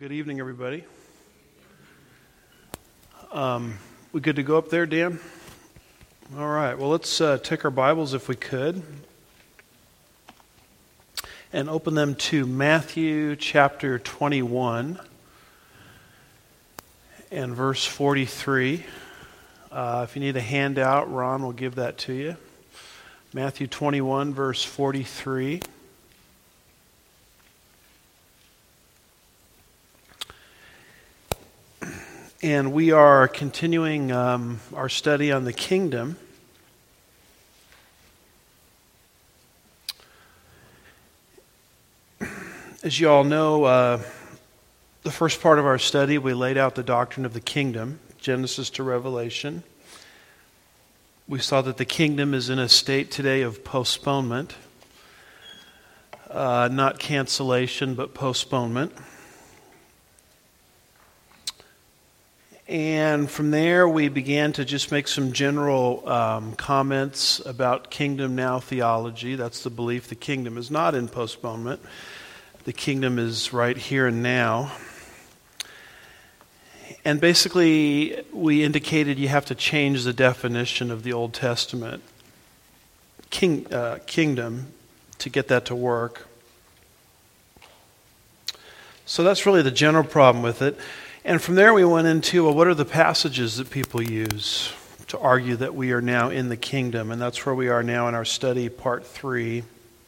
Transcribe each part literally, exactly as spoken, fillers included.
Good evening, everybody. Um, we good to go up there, Dan? All right. Well, let's uh, take our Bibles, if we could, and open them to Matthew chapter twenty-one and verse forty-three. Uh, if you need a handout, Ron will give that to you. Matthew twenty-one, verse forty-three. And we are continuing um, our study on the kingdom. As you all know, uh, the first part of our study, we laid out the doctrine of the kingdom, Genesis to Revelation. We saw that the kingdom is in a state today of postponement, uh, not cancellation, but postponement. And from there, we began to just make some general um, comments about kingdom now theology. That's the belief the kingdom is not in postponement. The kingdom is right here and now. And basically, we indicated you have to change the definition of the Old Testament king, uh, kingdom to get that to work. So that's really the general problem with it. And from there we went into, well, what are the passages that people use to argue that we are now in the kingdom? And that's where we are now in our study, part three.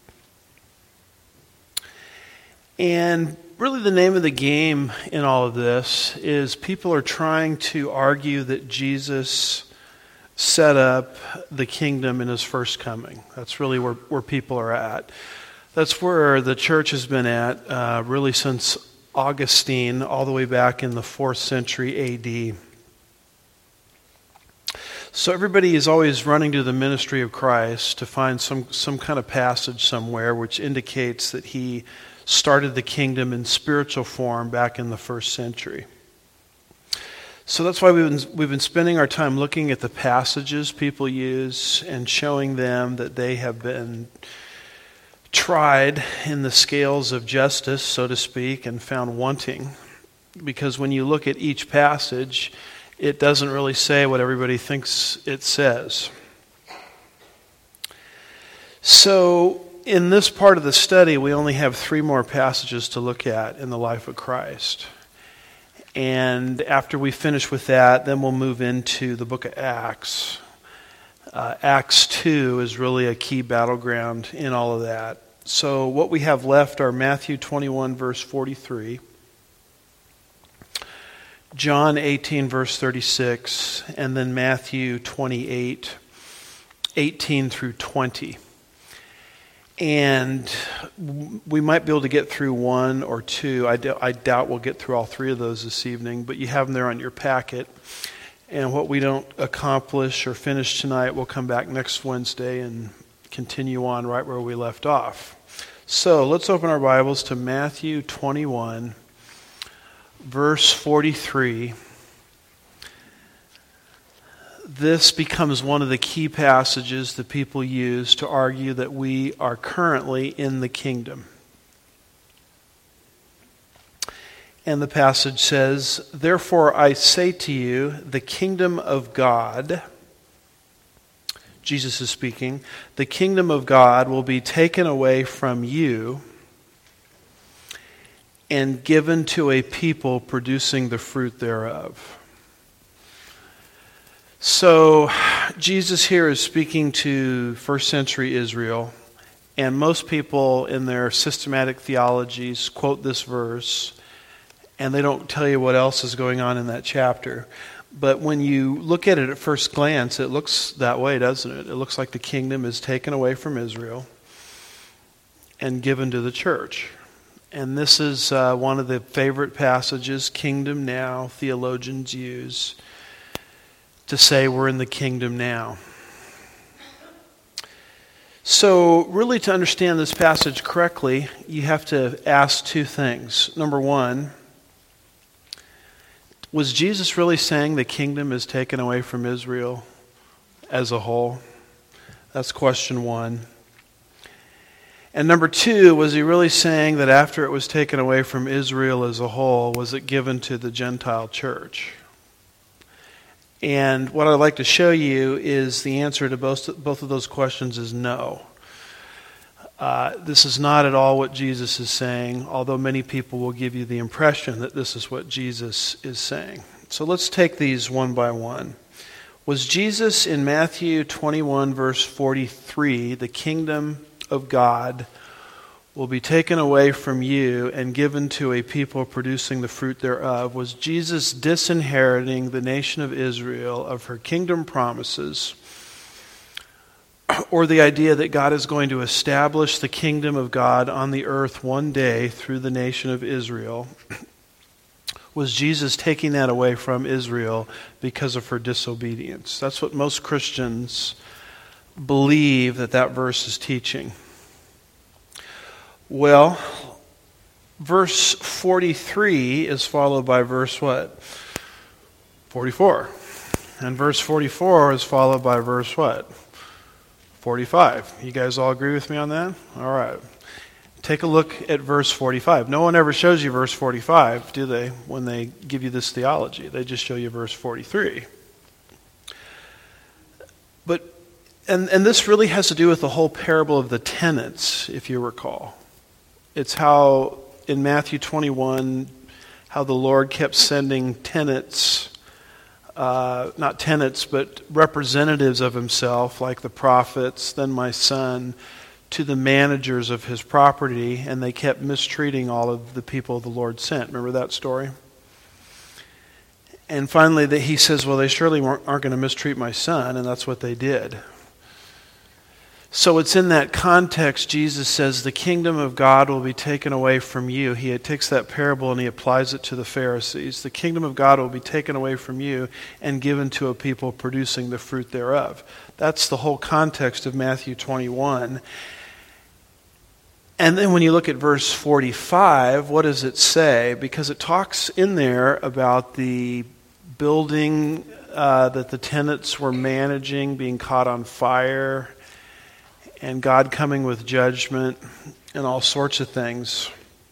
And really the name of the game in all of this is people are trying to argue that Jesus set up the kingdom in his first coming. That's really where, where people are at. That's where the church has been at uh, really since Augustine, all the way back in the fourth century A D. So everybody is always running to the ministry of Christ to find some, some kind of passage somewhere which indicates that he started the kingdom in spiritual form back in the first century. So that's why we've been, we've been spending our time looking at the passages people use and showing them that they have been tried in the scales of justice, so to speak, and found wanting. Because when you look at each passage, it doesn't really say what everybody thinks it says. So in this part of the study, we only have three more passages to look at in the life of Christ. And after we finish with that, then we'll move into the book of Acts. Uh, Acts two is really a key battleground in all of that. So what we have left are Matthew twenty-one, verse forty-three, John eighteen, verse thirty-six, and then Matthew twenty-eight, eighteen through twenty. And we might be able to get through one or two. I, d- I doubt we'll get through all three of those this evening, but you have them there on your packet. And what we don't accomplish or finish tonight, we'll come back next Wednesday and continue on right where we left off. So let's open our Bibles to Matthew twenty-one, verse forty-three. This becomes one of the key passages that people use to argue that we are currently in the kingdom. And the passage says, "Therefore I say to you, the kingdom of God," Jesus is speaking, "the kingdom of God will be taken away from you and given to a people producing the fruit thereof." So Jesus here is speaking to first century Israel, and most people in their systematic theologies quote this verse, and they don't tell you what else is going on in that chapter. But when you look at it at first glance, it looks that way, doesn't it? It looks like the kingdom is taken away from Israel and given to the church. And this is uh, one of the favorite passages kingdom now theologians use to say we're in the kingdom now. So really, to understand this passage correctly, you have to ask two things. Number one, was Jesus really saying the kingdom is taken away from Israel as a whole? That's question one. And number two, was he really saying that after it was taken away from Israel as a whole, was it given to the Gentile church? And what I'd like to show you is the answer to both, both of those questions is no. Uh, this is not at all what Jesus is saying, although many people will give you the impression that this is what Jesus is saying. So let's take these one by one. Was Jesus in Matthew twenty-one, verse forty-three, the kingdom of God will be taken away from you and given to a people producing the fruit thereof? Was Jesus disinheriting the nation of Israel of her kingdom promises, or the idea that God is going to establish the kingdom of God on the earth one day through the nation of Israel? Was Jesus taking that away from Israel because of her disobedience? That's what most Christians believe that that verse is teaching. Well, verse forty-three is followed by verse what? forty-four. And verse forty-four is followed by verse what? forty-five. You guys all agree with me on that? All right. Take a look at verse forty-five. No one ever shows you verse forty-five, do they, when they give you this theology? They just show you verse forty-three. But, and, and this really has to do with the whole parable of the tenants, if you recall. It's how, in Matthew twenty-one, how the Lord kept sending tenants, uh, not tenants, but representatives of himself, like the prophets, then my son, to the managers of his property, and they kept mistreating all of the people the Lord sent. Remember that story? And finally, that he says, well, they surely aren't going to mistreat my son, and that's what they did. So it's in that context Jesus says the kingdom of God will be taken away from you. He takes that parable and he applies it to the Pharisees. The kingdom of God will be taken away from you and given to a people producing the fruit thereof. That's the whole context of Matthew twenty-one. And then when you look at verse forty-five, what does it say? Because it talks in there about the building uh, that the tenants were managing being caught on fire, and God coming with judgment and all sorts of things.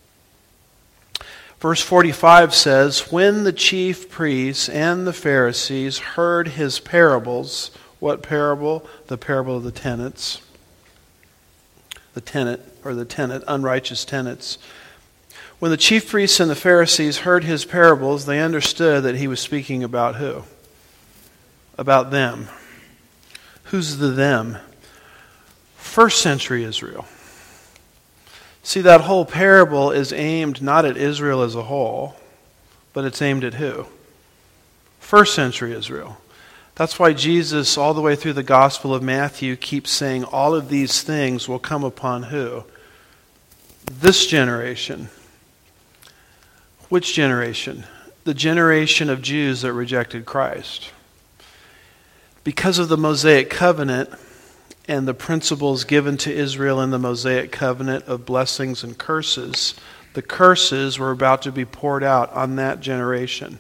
Verse forty-five says, when the chief priests and the Pharisees heard his parables, what parable? The parable of the tenants. The tenant, or the tenant, unrighteous tenants. When the chief priests and the Pharisees heard his parables, they understood that he was speaking about who? About them. Who's the them? First century Israel. See, that whole parable is aimed not at Israel as a whole, but it's aimed at who? First century Israel. That's why Jesus, all the way through the Gospel of Matthew, keeps saying all of these things will come upon who? This generation. Which generation? The generation of Jews that rejected Christ. Because of the Mosaic covenant and the principles given to Israel in the Mosaic covenant of blessings and curses, the curses were about to be poured out on that generation.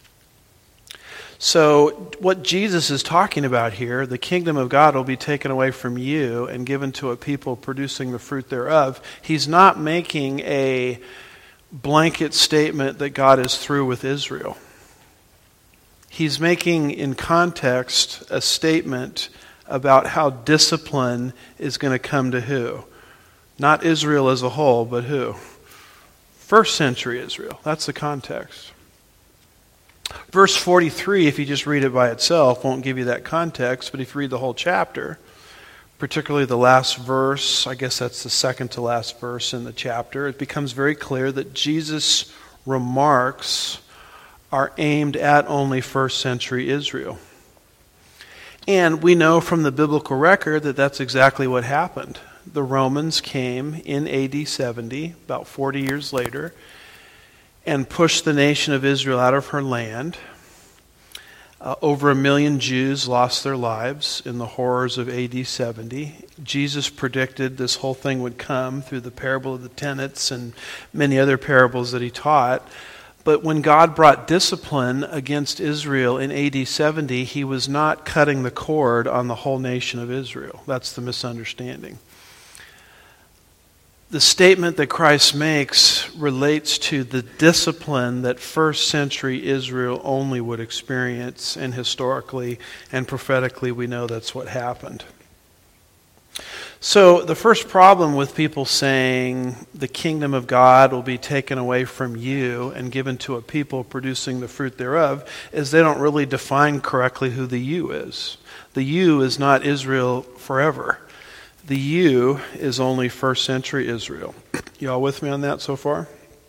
So what Jesus is talking about here, the kingdom of God will be taken away from you and given to a people producing the fruit thereof. He's not making a blanket statement that God is through with Israel. He's making in context a statement about how discipline is going to come to who? Not Israel as a whole, but who? First century Israel. That's the context. Verse forty-three, if you just read it by itself, won't give you that context, but if you read the whole chapter, particularly the last verse, I guess that's the second to last verse in the chapter, it becomes very clear that Jesus' remarks are aimed at only first century Israel. And we know from the biblical record that that's exactly what happened. The Romans came in A D seventy, about forty years later, and pushed the nation of Israel out of her land. Uh, over a million Jews lost their lives in the horrors of A D seventy. Jesus predicted this whole thing would come through the parable of the tenants and many other parables that he taught. But when God brought discipline against Israel in A D seventy, he was not cutting the cord on the whole nation of Israel. That's the misunderstanding. the statement that Christ makes relates to the discipline that first century Israel only would experience, and historically and prophetically we know that's what happened. So the first problem with people saying the kingdom of God will be taken away from you and given to a people producing the fruit thereof is they don't really define correctly who the you is. The you is not Israel forever. The you is only first century Israel. You all with me on that so far?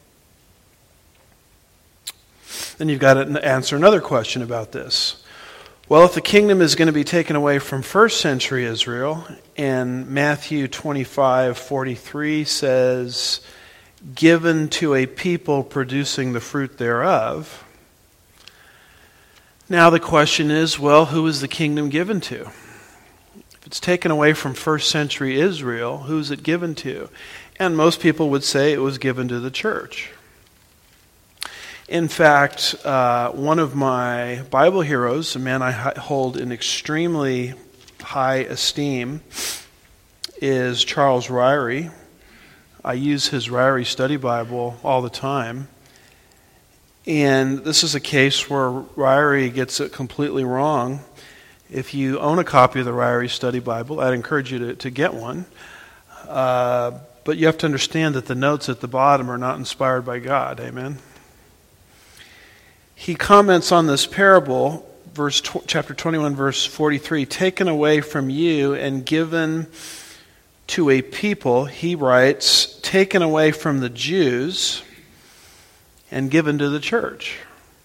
Then you've got to answer another question about this. Well, if the kingdom is going to be taken away from first century Israel, and Matthew twenty-five forty-three says, given to a people producing the fruit thereof, now the question is, well, who is the kingdom given to? If it's taken away from first century Israel, who's it given to? And most people would say it was given to the church. In fact, uh, one of my Bible heroes, a man I hold in extremely high esteem, is Charles Ryrie. I use his Ryrie Study Bible all the time. And this is a case where Ryrie gets it completely wrong. If you own a copy of the Ryrie Study Bible, I'd encourage you to, to get one. Uh, but you have to understand that the notes at the bottom are not inspired by God. Amen? He comments on this parable, verse tw- chapter twenty-one, verse forty-three, taken away from you and given to a people, he writes, taken away from the Jews and given to the church.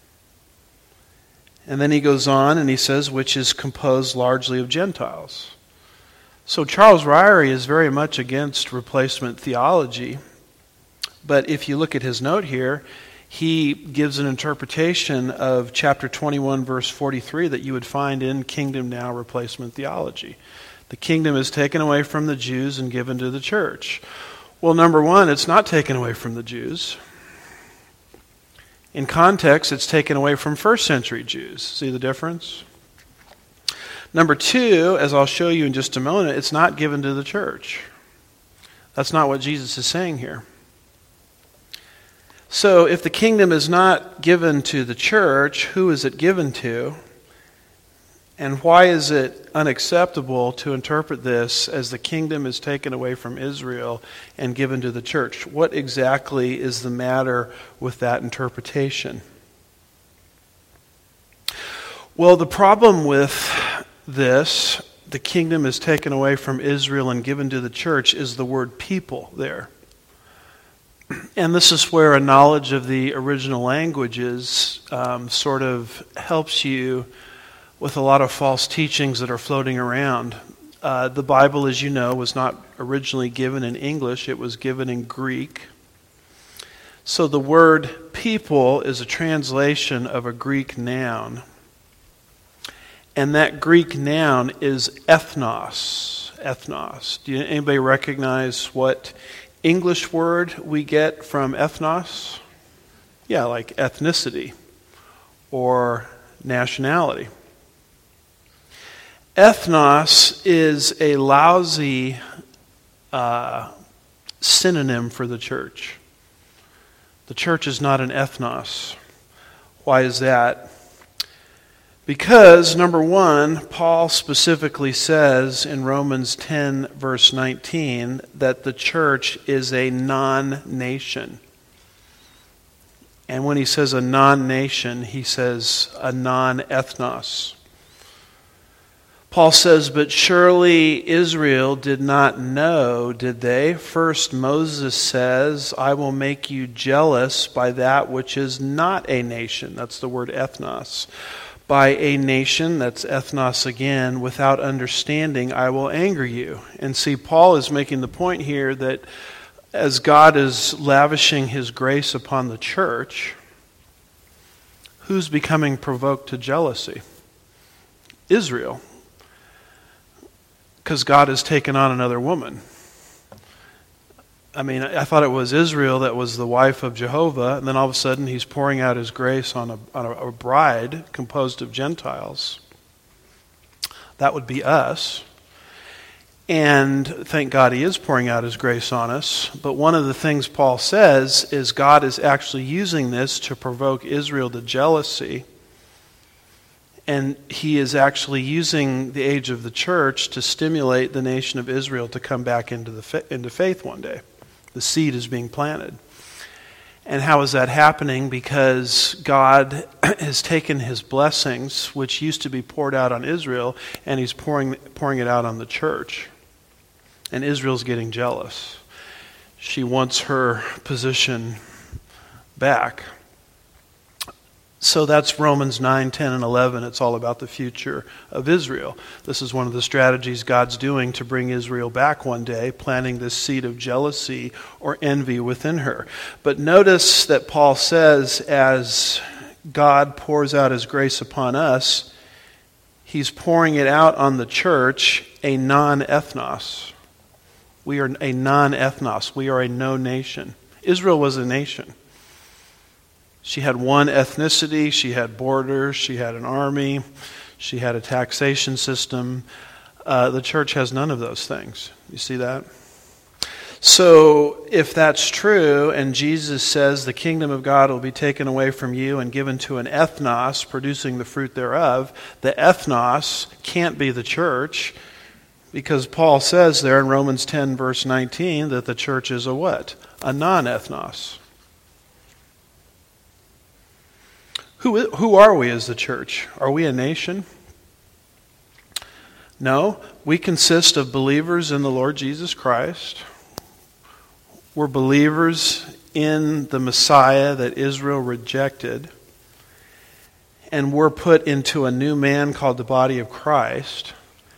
And then he goes on and he says, which is composed largely of Gentiles. So Charles Ryrie is very much against replacement theology. But if you look at his note here, he gives an interpretation of chapter twenty-one, verse forty-three that you would find in Kingdom Now replacement theology. The kingdom is taken away from the Jews and given to the church. Well, number one, it's not taken away from the Jews. In context, it's taken away from first century Jews. See the difference? Number two, as I'll show you in just a moment, it's not given to the church. That's not what Jesus is saying here. So if the kingdom is not given to the church, who is it given to? And why is it unacceptable to interpret this as the kingdom is taken away from Israel and given to the church? What exactly is the matter with that interpretation? Well, the problem with this, the kingdom is taken away from Israel and given to the church, is the word people there. And this is where a knowledge of the original languages um, sort of helps you with a lot of false teachings that are floating around. Uh, the Bible, as you know, was not originally given in English. It was given in Greek. So the word people is a translation of a Greek noun. And that Greek noun is ethnos. Ethnos. Do you, anybody recognize what English word we get from ethnos? Yeah, like ethnicity or nationality. Ethnos is a lousy uh, synonym for the church. The church is not an ethnos. Why is that? Because, number one, Paul specifically says in Romans ten, verse nineteen, that the church is a non-nation. And when he says a non-nation, he says a non-ethnos. Paul says, but surely Israel did not know, did they? First, Moses says, I will make you jealous by that which is not a nation. That's the word ethnos. By a nation, that's ethnos again, without understanding, I will anger you. And see, Paul is making the point here that as God is lavishing his grace upon the church, who's becoming provoked to jealousy? Israel. Because God has taken on another woman. I mean, I thought it was Israel that was the wife of Jehovah, and then all of a sudden he's pouring out his grace on a, on a, a bride composed of Gentiles. That would be us. And thank God he is pouring out his grace on us. But one of the things Paul says is God is actually using this to provoke Israel to jealousy. And he is actually using the age of the church to stimulate the nation of Israel to come back into the fa- into faith one day. The seed is being planted. And how is that happening? Because God has taken his blessings, which used to be poured out on Israel, and he's pouring pouring it out on the church. And Israel's getting jealous. She wants her position back. So that's Romans nine, ten, and eleven. It's all about the future of Israel. This is one of the strategies God's doing to bring Israel back one day, planting this seed of jealousy or envy within her. But notice that Paul says, as God pours out his grace upon us, he's pouring it out on the church, a non-ethnos. We are a non-ethnos. We are a no nation. Israel was a nation. She had one ethnicity, she had borders, she had an army, she had a taxation system. Uh, the church has none of those things. You see that? So if that's true, and Jesus says the kingdom of God will be taken away from you and given to an ethnos, producing the fruit thereof, the ethnos can't be the church, because Paul says there in Romans ten, verse nineteen, that the church is a what? A non-ethnos. Who, who are we as the church? Are we a nation? No, we consist of believers in the Lord Jesus Christ. We're believers in the Messiah that Israel rejected. And we're put into a new man called the body of Christ.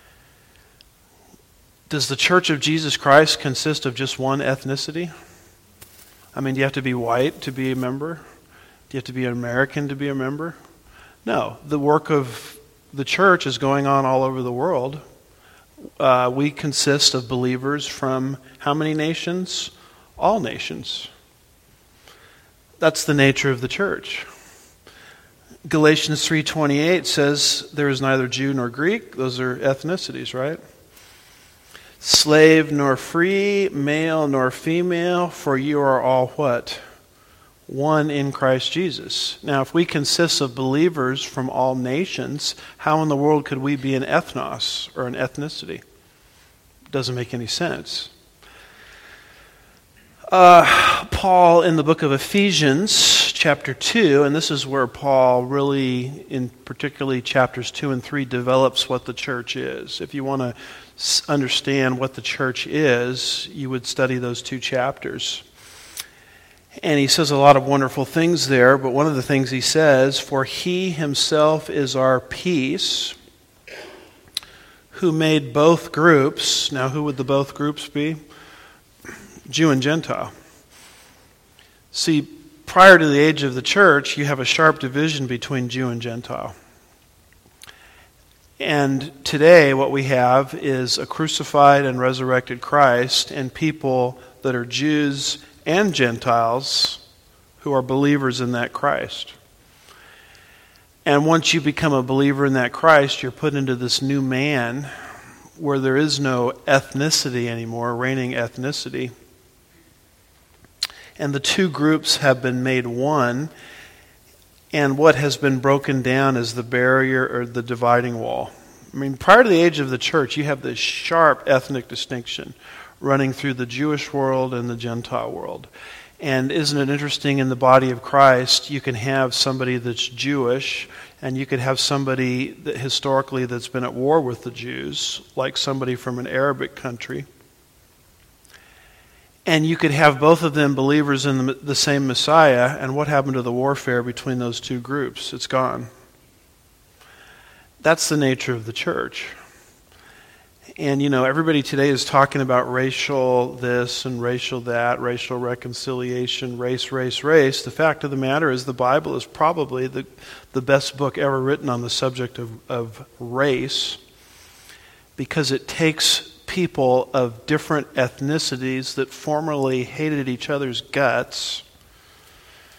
Does the church of Jesus Christ consist of just one ethnicity? I mean, do you have to be white to be a member? Do you have to be an American to be a member? No. The work of the church is going on all over the world. Uh, we consist of believers from how many nations? All nations. That's the nature of the church. Galatians three twenty-eight says there is neither Jew nor Greek. Those are ethnicities, right? Slave nor free, male nor female, for you are all what? One in Christ Jesus. Now, if we consist of believers from all nations, how in the world could we be an ethnos or an ethnicity? Doesn't make any sense. Uh, Paul in the book of Ephesians, chapter two, and this is where Paul really, in particularly chapters two and three, develops what the church is. If you want to understand what the church is, you would study those two chapters. And he says a lot of wonderful things there, but one of the things he says, for he himself is our peace, who made both groups. Now, who would the both groups be? Jew and Gentile. See, prior to the age of the church, you have a sharp division between Jew and Gentile. And today what we have is a crucified and resurrected Christ and people that are Jews and Gentiles who are believers in that Christ. And once you become a believer in that Christ, you're put into this new man where there is no ethnicity anymore, reigning ethnicity. And the two groups have been made one, and what has been broken down is the barrier or the dividing wall. I mean, prior to the age of the church, you have this sharp ethnic distinction running through the Jewish world and the Gentile world. And isn't it interesting, in the body of Christ, you can have somebody that's Jewish, and you could have somebody that historically that's been at war with the Jews, like somebody from an Arabic country. And you could have both of them believers in the, the same Messiah, and what happened to the warfare between those two groups? It's gone. That's the nature of the church. And, you know, everybody today is talking about racial this and racial that, racial reconciliation, race, race, race. The fact of the matter is the Bible is probably the, the best book ever written on the subject of, of race, because it takes people of different ethnicities that formerly hated each other's guts,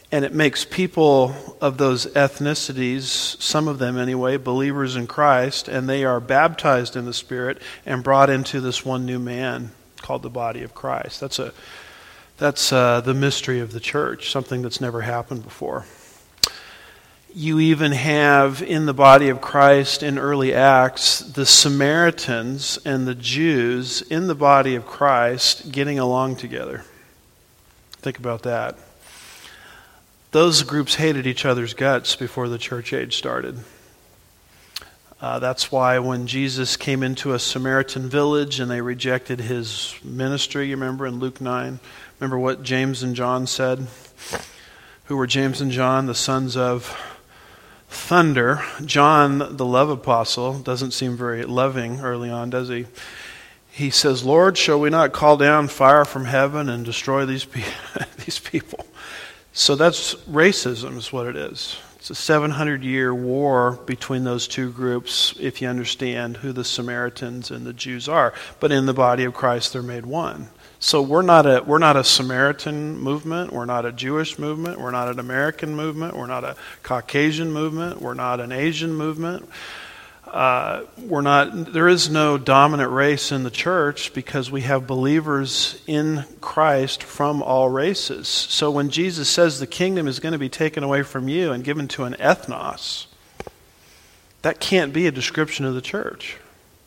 And it makes people of those ethnicities, some of them anyway, believers in Christ, and they are baptized in the Spirit and brought into this one new man called the body of Christ. That's a that's uh, the mystery of the church, something that's never happened before. You even have in the body of Christ in early Acts, the Samaritans and the Jews in the body of Christ getting along together. Think about that. Those groups hated each other's guts before the church age started. Uh, that's why when Jesus came into a Samaritan village and they rejected his ministry, you remember in Luke nine, remember what James and John said? Who were James and John, the sons of thunder? John, the love apostle, doesn't seem very loving early on, does he? He says, Lord, shall we not call down fire from heaven and destroy these, pe- these people? So that's racism is what it is. It's a seven hundred year war between those two groups, if you understand who the Samaritans and the Jews are. But in the body of Christ, they're made one. So we're not a we're not a Samaritan movement. We're not a Jewish movement. We're not an American movement. We're not a Caucasian movement. We're not an Asian movement. Uh, we're not. There is no dominant race in the church because we have believers in Christ from all races. So when Jesus says the kingdom is going to be taken away from you and given to an ethnos, that can't be a description of the church.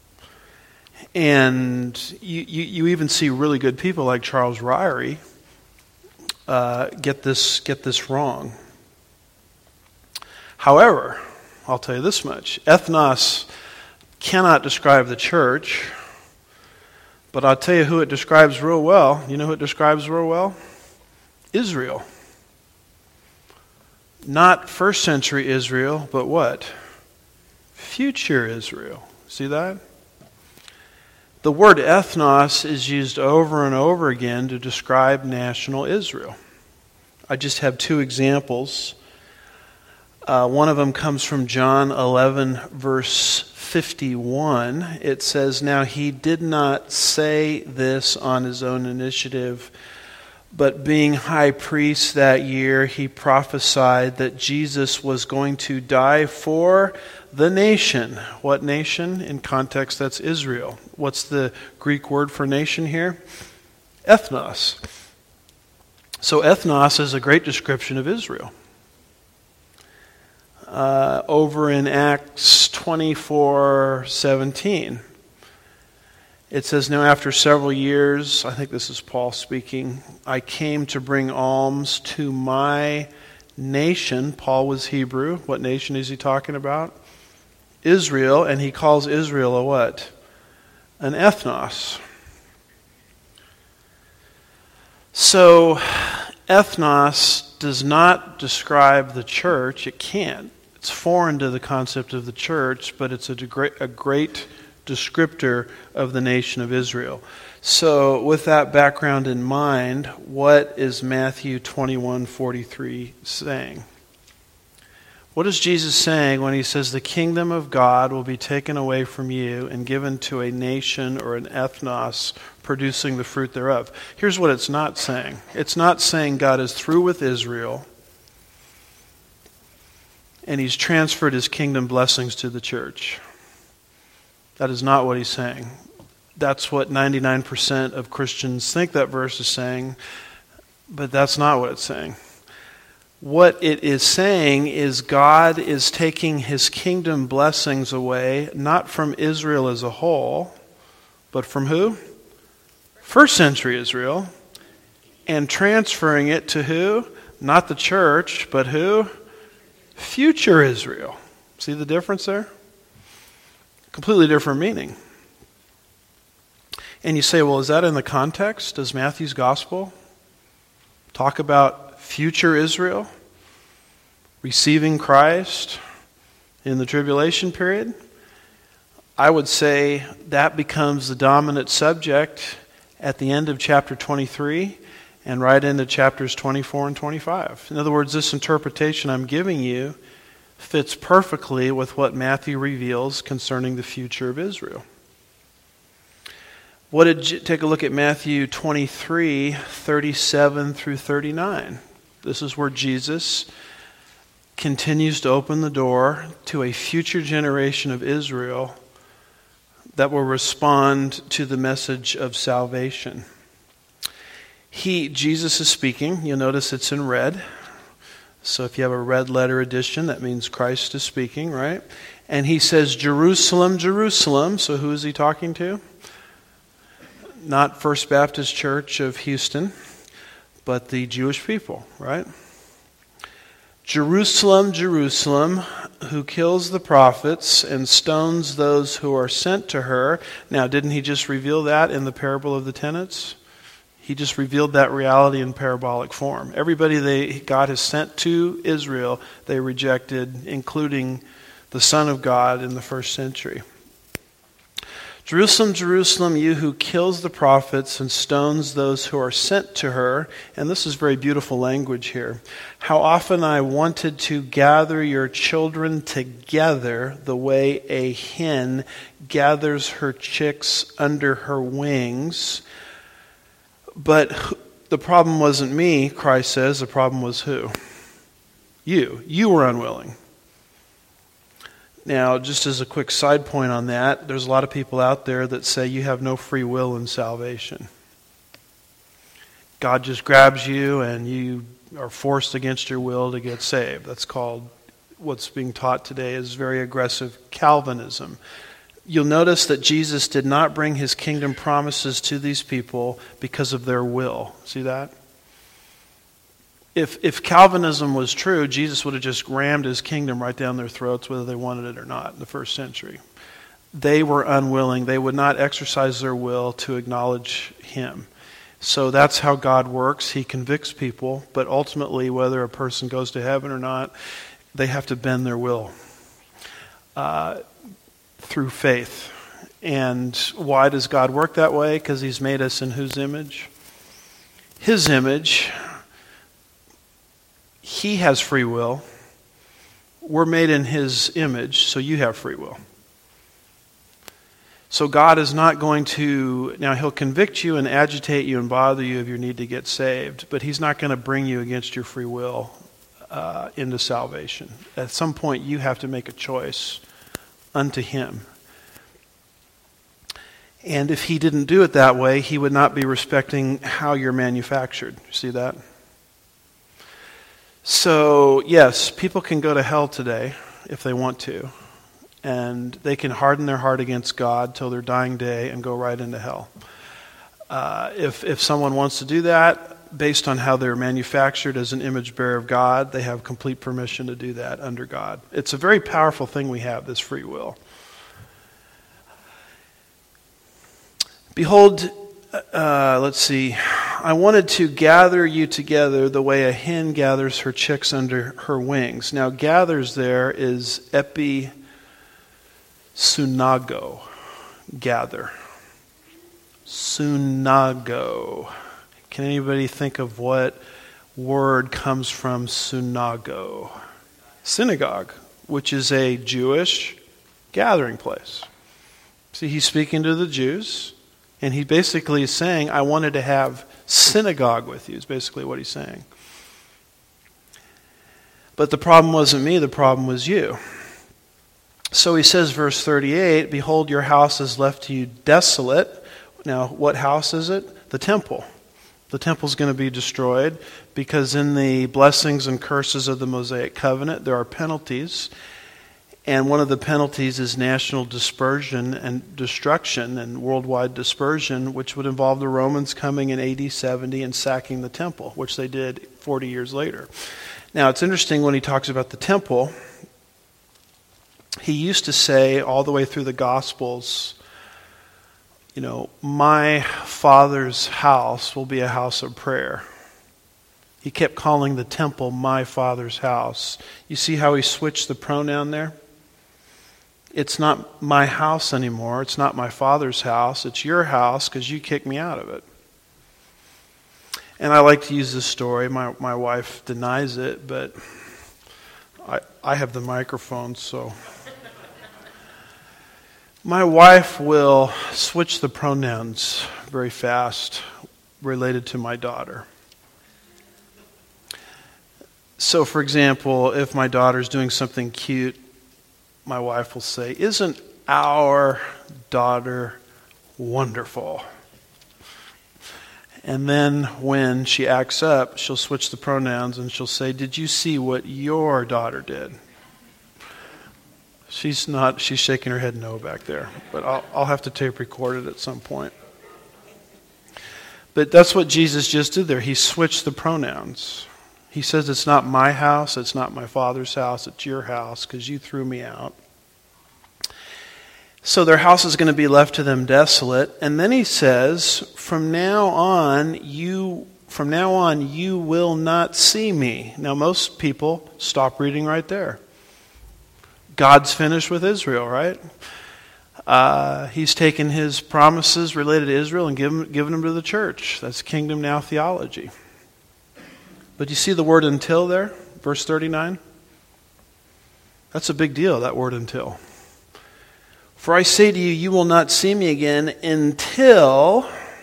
And you, you, you even see really good people like Charles Ryrie uh, get this get this wrong. However, I'll tell you this much. Ethnos cannot describe the church, but I'll tell you who it describes real well. You know who it describes real well? Israel. Not first century Israel, but what? Future Israel. See that? The word ethnos is used over and over again to describe national Israel. I just have two examples. Uh, one of them comes from John eleven, verse fifty-one. It says, Now he did not say this on his own initiative, but being high priest that year, he prophesied that Jesus was going to die for the nation. What nation? In context, that's Israel. What's the Greek word for nation here? Ethnos. So ethnos is a great description of Israel. Uh, over in Acts twenty-four seventeen, it says, Now after several years, I think this is Paul speaking, I came to bring alms to my nation. Paul was Hebrew. What nation is he talking about? Israel, and he calls Israel a what? An ethnos. So, ethnos does not describe the church. It can't. It's foreign to the concept of the church, but it's a, de- a great descriptor of the nation of Israel. So, with that background in mind, what is Matthew twenty-one forty-three saying? What is Jesus saying when he says the kingdom of God will be taken away from you and given to a nation or an ethnos producing the fruit thereof? Here's what it's not saying. It's not saying God is through with Israel and he's transferred his kingdom blessings to the church. That is not what he's saying. That's what ninety-nine percent of Christians think that verse is saying, but that's not what it's saying. What it is saying is God is taking his kingdom blessings away, not from Israel as a whole, but from who? First century Israel, and transferring it to who? Not the church, but who? Future Israel. See the difference there? Completely different meaning. And you say, well, is that in the context? Does Matthew's gospel talk about future Israel receiving Christ in the tribulation period? I would say that becomes the dominant subject at the end of chapter twenty-three and right into chapters twenty-four and twenty-five. In other words, this interpretation I'm giving you fits perfectly with what Matthew reveals concerning the future of Israel. What did you, take a look at Matthew twenty-three, thirty-seven through thirty-nine. This is where Jesus continues to open the door to a future generation of Israel that will respond to the message of salvation. He, Jesus is speaking. You'll notice it's in red. So if you have a red letter edition, that means Christ is speaking, right? And he says, Jerusalem, Jerusalem. So who is he talking to? Not First Baptist Church of Houston, but the Jewish people, right? Jerusalem, Jerusalem, who kills the prophets and stones those who are sent to her. Now, didn't he just reveal that in the parable of the tenants? He just revealed that reality in parabolic form. Everybody they God has sent to Israel, they rejected, including the Son of God in the first century. Jerusalem, Jerusalem, you who kills the prophets and stones those who are sent to her. And this is very beautiful language here. How often I wanted to gather your children together the way a hen gathers her chicks under her wings. But the problem wasn't me, Christ says. The problem was who? You. You were unwilling. Now, just as a quick side point on that, there's a lot of people out there that say you have no free will in salvation. God just grabs you and you are forced against your will to get saved. That's called, what's being taught today is very aggressive Calvinism. You'll notice that Jesus did not bring his kingdom promises to these people because of their will. See that? If if Calvinism was true, Jesus would have just rammed his kingdom right down their throats whether they wanted it or not in the first century. They were unwilling. They would not exercise their will to acknowledge him. So that's how God works. He convicts people, but ultimately whether a person goes to heaven or not, they have to bend their will uh, through faith. And why does God work that way? Because he's made us in whose image? His image. He has free will. We're made in his image, so you have free will. So God is not going to, now he'll convict you and agitate you and bother you of your need to get saved, but he's not going to bring you against your free will uh, into salvation. At some point you have to make a choice unto him. And if he didn't do it that way, he would not be respecting how you're manufactured. See that? So, yes, people can go to hell today if they want to. And they can harden their heart against God till their dying day and go right into hell. Uh, if, if someone wants to do that, based on how they're manufactured as an image bearer of God, they have complete permission to do that under God. It's a very powerful thing we have, this free will. Behold, uh, let's see, I wanted to gather you together the way a hen gathers her chicks under her wings. Now, gathers there is episunago, gather. Sunago. Can anybody think of what word comes from sunago? Synagogue, which is a Jewish gathering place. See, he's speaking to the Jews, and he basically is saying, I wanted to have synagogue with you, is basically what he's saying. But the problem wasn't me, the problem was you. So he says, verse thirty-eight, behold, your house is left to you desolate. Now, what house is it? The temple. The temple's going to be destroyed because in the blessings and curses of the Mosaic covenant, there are penalties. And one of the penalties is national dispersion and destruction and worldwide dispersion, which would involve the Romans coming in A D seventy and sacking the temple, which they did forty years later. Now, it's interesting when he talks about the temple, he used to say all the way through the Gospels, you know, my Father's house will be a house of prayer. He kept calling the temple my Father's house. You see how he switched the pronoun there? It's not my house anymore. It's not my Father's house. It's your house because you kicked me out of it. And I like to use this story. My my wife denies it, but I I have the microphone, so my wife will switch the pronouns very fast related to my daughter. So, for example, if my daughter's doing something cute, my wife will say, "Isn't our daughter wonderful?" And then when she acts up, she'll switch the pronouns and she'll say, "Did you see what your daughter did?" She's not, she's shaking her head no back there. But I'll, I'll have to tape record it at some point. But that's what Jesus just did there. He switched the pronouns. He says, "It's not my house, it's not my Father's house, it's your house because you threw me out." So their house is going to be left to them desolate. And then he says, from now on, you from now on you will not see me. Now most people stop reading right there. God's finished with Israel, right? Uh, he's taken his promises related to Israel and given, given them to the church. That's kingdom now theology. But you see the word "until" there? Verse thirty-nine? That's a big deal, that word "until." "For I say to you, you will not see me again until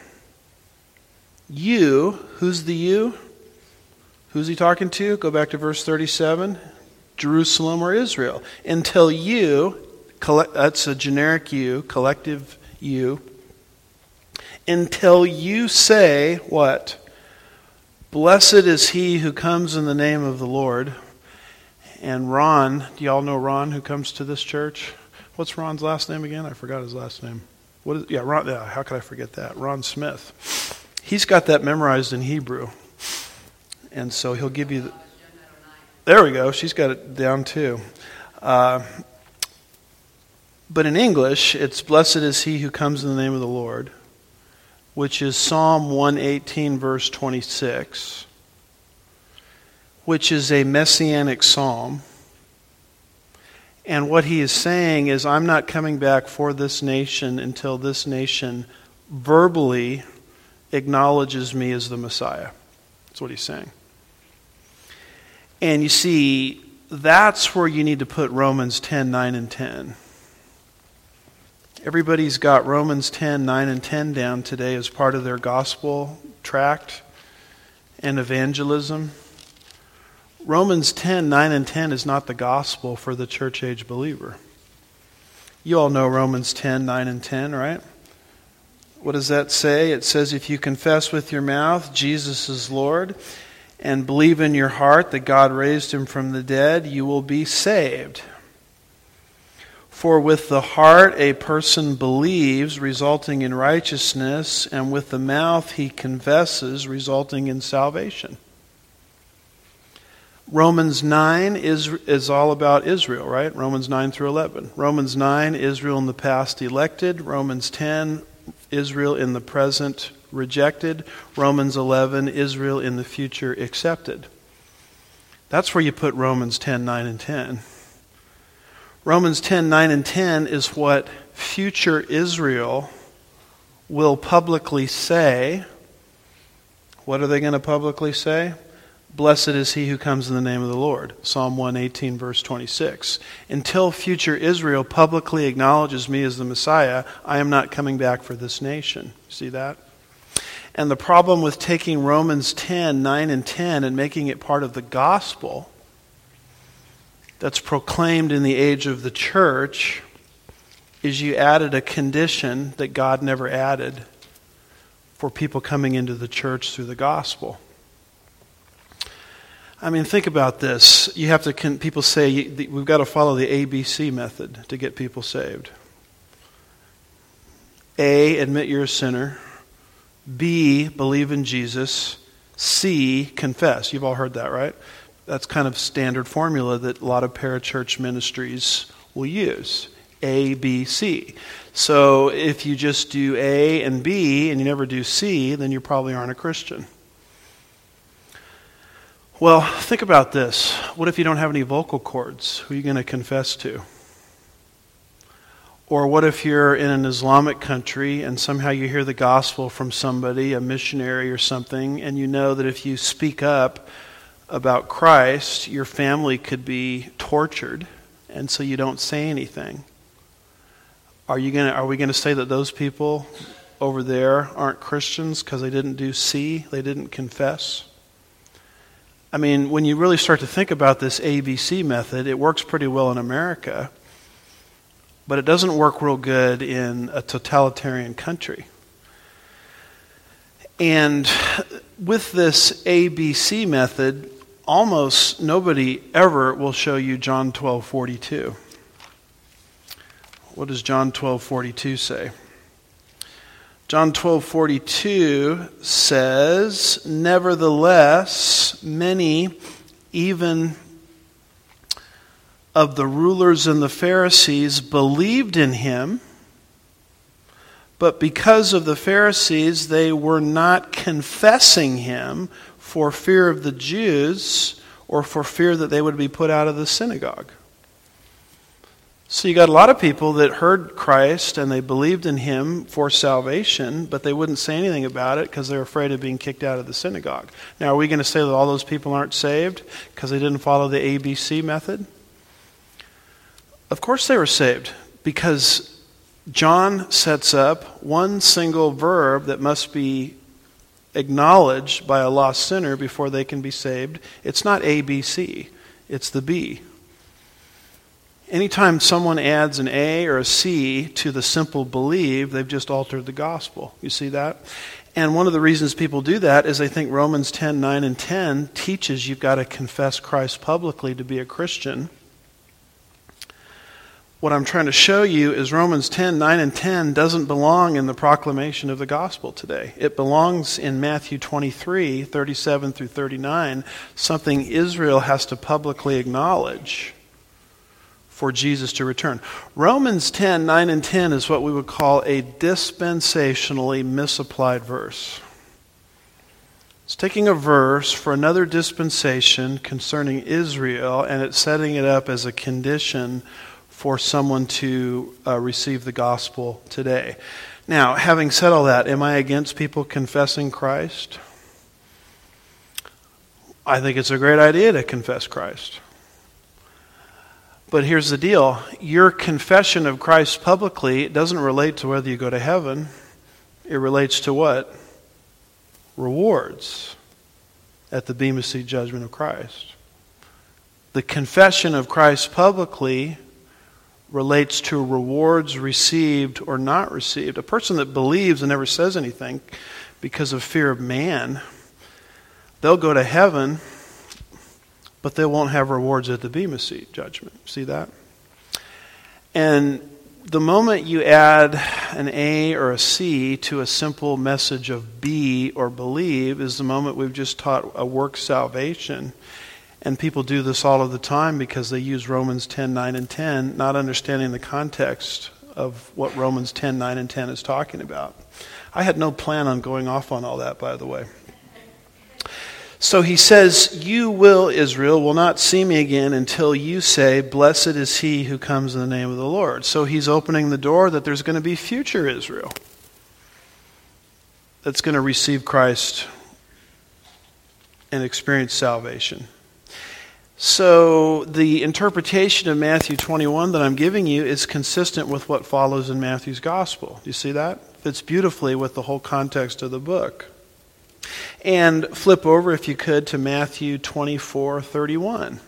you," who's the you? Who's he talking to? Go back to verse thirty-seven. Jerusalem or Israel. "Until you," that's a generic you, collective you. "Until you say," what? "Blessed is he who comes in the name of the Lord." And Ron, do y'all know Ron who comes to this church? What's Ron's last name again? I forgot his last name. What is, yeah, Ron, yeah, how could I forget that? Ron Smith. He's got that memorized in Hebrew. And so he'll give you... The, there we go. She's got it down too. Uh, but in English, it's "Blessed is he who comes in the name of the Lord," which is Psalm one eighteen, verse twenty-six, which is a messianic psalm. And what he is saying is, I'm not coming back for this nation until this nation verbally acknowledges me as the Messiah. That's what he's saying. And you see, that's where you need to put Romans ten, nine, and ten. Everybody's got Romans ten, nine, and ten down today as part of their gospel tract and evangelism. Romans ten, nine, and ten is not the gospel for the church age believer. You all know Romans ten, nine, and ten, right? What does that say? It says, "If you confess with your mouth Jesus is Lord and believe in your heart that God raised him from the dead, you will be saved. For with the heart a person believes, resulting in righteousness, and with the mouth he confesses, resulting in salvation." Romans nine is, is all about Israel, right? Romans nine through eleven. Romans nine, Israel in the past elected. Romans ten, Israel in the present rejected. Romans eleven, Israel in the future accepted. That's where you put Romans ten, nine, and ten. Romans ten, nine, and ten is what future Israel will publicly say. What are they going to publicly say? "Blessed is he who comes in the name of the Lord." Psalm one eighteen, verse twenty-six. Until future Israel publicly acknowledges me as the Messiah, I am not coming back for this nation. See that? And the problem with taking Romans ten, nine, and ten and making it part of the gospel that's proclaimed in the age of the church is you added a condition that God never added for people coming into the church through the gospel. I mean, think about this. You have to, people say we've got to follow the A B C method to get people saved. A, admit you're a sinner. B, believe in Jesus. C, confess. You've all heard that, right? That's kind of standard formula that a lot of parachurch ministries will use. A, B, C. So if you just do A and B and you never do C, then you probably aren't a Christian. Well, think about this. What if you don't have any vocal cords? Who are you going to confess to? Or what if you're in an Islamic country and somehow you hear the gospel from somebody, a missionary or something, and you know that if you speak up about Christ, your family could be tortured, and so you don't say anything? Are you going to, are we going to say that those people over there aren't Christians because they didn't do C, they didn't confess? I mean, when you really start to think about this A B C method, it works pretty well in America, but it doesn't work real good in a totalitarian country. And with this A B C method, almost nobody ever will show you John twelve forty-two. What does John twelve forty-two say? John twelve forty-two says, "Nevertheless, many, even of the rulers and the Pharisees, believed in him, but because of the Pharisees, they were not confessing him for fear of the Jews or for fear that they would be put out of the synagogue." So you got a lot of people that heard Christ and they believed in him for salvation, but they wouldn't say anything about it because they're afraid of being kicked out of the synagogue. Now, are we going to say that all those people aren't saved because they didn't follow the A B C method? Of course they were saved, because John sets up one single verb that must be acknowledged by a lost sinner before they can be saved. It's not A B C, it's the B. Anytime someone adds an A or a C to the simple believe, they've just altered the gospel. You see that? And one of the reasons people do that is they think Romans ten, nine, and ten teaches you've got to confess Christ publicly to be a Christian. What I'm trying to show you is Romans ten, nine, and ten doesn't belong in the proclamation of the gospel today. It belongs in Matthew twenty-three, thirty-seven through thirty-nine, something Israel has to publicly acknowledge for Jesus to return. Romans ten, nine, and ten is what we would call a dispensationally misapplied verse. It's taking a verse for another dispensation concerning Israel, and it's setting it up as a condition for someone to uh, receive the gospel today. Now, having said all that, am I against people confessing Christ? I think it's a great idea to confess Christ. But here's the deal. Your confession of Christ publicly doesn't relate to whether you go to heaven. It relates to what? Rewards at the Bema Seat judgment of Christ. The confession of Christ publicly relates to rewards received or not received. A person that believes and never says anything because of fear of man, they'll go to heaven, but they won't have rewards at the Bema Seat judgment. See that? And the moment you add an A or a C to a simple message of be or believe is the moment we've just taught a work salvation. And people do this all of the time because they use Romans ten, nine, and ten, not understanding the context of what Romans ten, nine, and ten is talking about. I had no plan on going off on all that, by the way. So he says, "You will, Israel, will not see me again until you say, 'Blessed is he who comes in the name of the Lord.'" So he's opening the door that there's going to be future Israel that's going to receive Christ and experience salvation. So the interpretation of Matthew twenty-one that I'm giving you is consistent with what follows in Matthew's gospel. Do you see that? Fits beautifully with the whole context of the book. And flip over, if you could, to Matthew twenty-four thirty-one.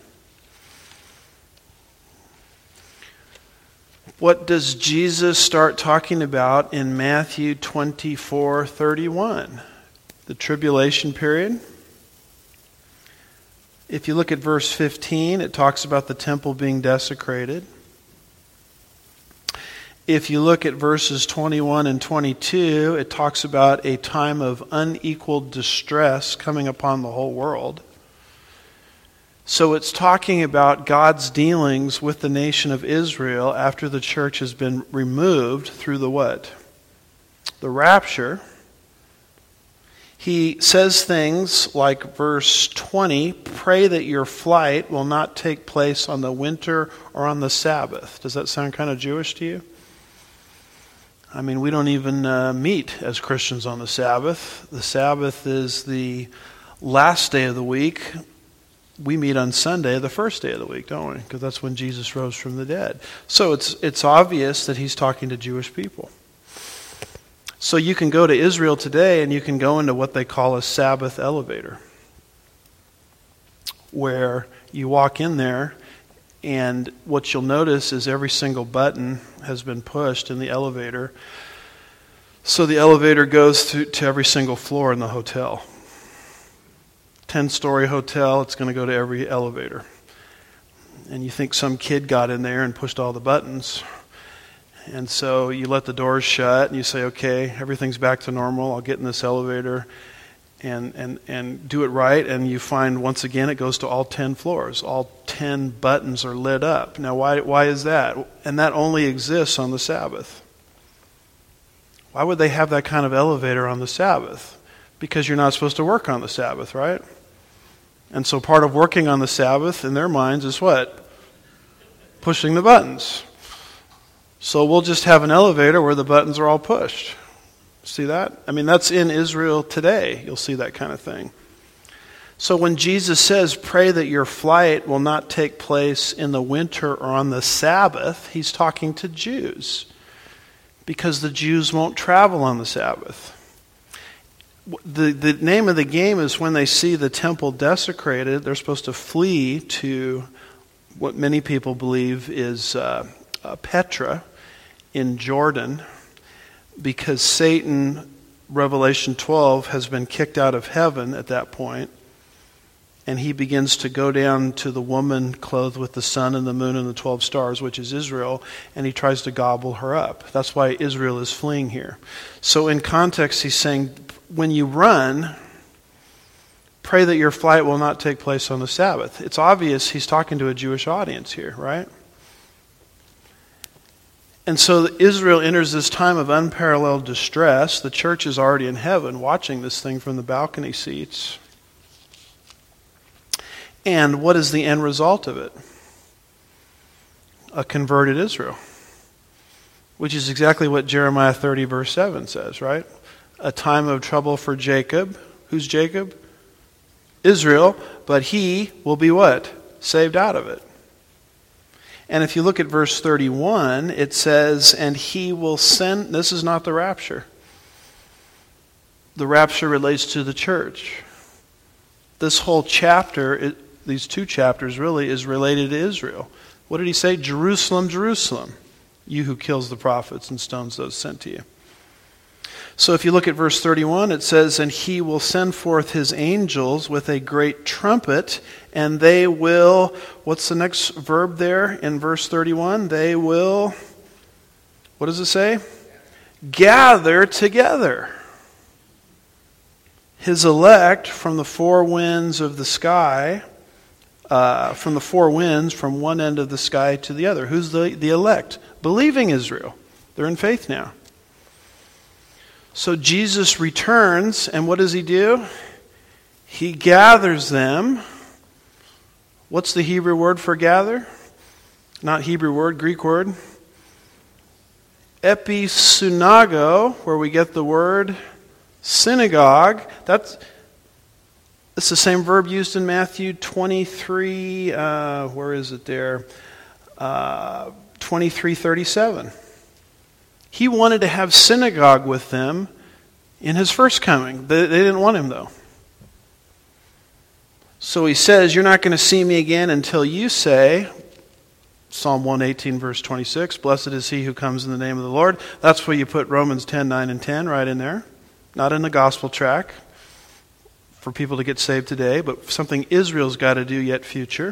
What does Jesus start talking about in Matthew twenty-four thirty-one? The tribulation period. If you look at verse fifteen, it talks about the temple being desecrated. If you look at verses twenty-one and twenty-two, it talks about a time of unequaled distress coming upon the whole world. So it's talking about God's dealings with the nation of Israel after the church has been removed through the what? The rapture. He says things like verse twenty, "Pray that your flight will not take place on the winter or on the Sabbath." Does that sound kind of Jewish to you? I mean, we don't even uh, meet as Christians on the Sabbath. The Sabbath is the last day of the week. We meet on Sunday, the first day of the week, don't we? Because that's when Jesus rose from the dead. So it's it's obvious that he's talking to Jewish people. So you can go to Israel today and you can go into what they call a Sabbath elevator. where you walk in there, and what you'll notice is every single button has been pushed in the elevator. So the elevator goes to, to every single floor in the hotel. ten-story hotel, it's going to go to every elevator. And you think some kid got in there and pushed all the buttons. And so you let the doors shut and you say, okay, everything's back to normal. I'll get in this elevator and, and, and do it right. And you find, once again, it goes to all ten floors. All ten buttons are lit up. Now, why, why is that? And that only exists on the Sabbath. Why would they have that kind of elevator on the Sabbath? Because you're not supposed to work on the Sabbath, right? And so part of working on the Sabbath in their minds is what? Pushing the buttons. So we'll just have an elevator where the buttons are all pushed. See that? I mean, that's in Israel today. You'll see that kind of thing. So when Jesus says, pray that your flight will not take place in the winter or on the Sabbath, he's talking to Jews. Because the Jews won't travel on the Sabbath. The, the name of the game is when they see the temple desecrated, they're supposed to flee to what many people believe is uh, uh, Petra in Jordan, because Satan, Revelation twelve, has been kicked out of heaven at that point, and he begins to go down to the woman clothed with the sun and the moon and the twelve stars, which is Israel, and he tries to gobble her up. That's why Israel is fleeing here. So in context, he's saying, when you run, pray that your flight will not take place on the Sabbath. It's obvious he's talking to a Jewish audience here, right? And so Israel enters this time of unparalleled distress. The church is already in heaven watching this thing from the balcony seats. And what is the end result of it? A converted Israel. Which is exactly what Jeremiah thirty verse seven says, right? A time of trouble for Jacob. Who's Jacob? Israel. But he will be what? Saved out of it. And if you look at verse thirty-one, it says, and he will send... This is not the rapture. The rapture relates to the church. This whole chapter, it, these two chapters really, is related to Israel. What did he say? Jerusalem, Jerusalem, you who kills the prophets and stones those sent to you. So if you look at verse thirty-one, it says, and he will send forth his angels with a great trumpet, and they will, what's the next verb there in verse thirty-one? They will, what does it say? Gather together his elect from the four winds of the sky, uh, from the four winds, from one end of the sky to the other. Who's the, the elect? Believing Israel. They're in faith now. So Jesus returns, and what does he do? He gathers them. What's the Hebrew word for gather? Not Hebrew word, Greek word. Episunago, where we get the word synagogue. That's, that's the same verb used in Matthew twenty-three, uh, where is it there? Uh, twenty-three thirty-seven. He wanted to have synagogue with them in his first coming. They, they didn't want him, though. So he says, you're not going to see me again until you say, Psalm one eighteen, verse twenty-six, blessed is he who comes in the name of the Lord. That's where you put Romans ten, nine, and ten right in there. Not in the gospel track for people to get saved today, but something Israel's got to do yet future.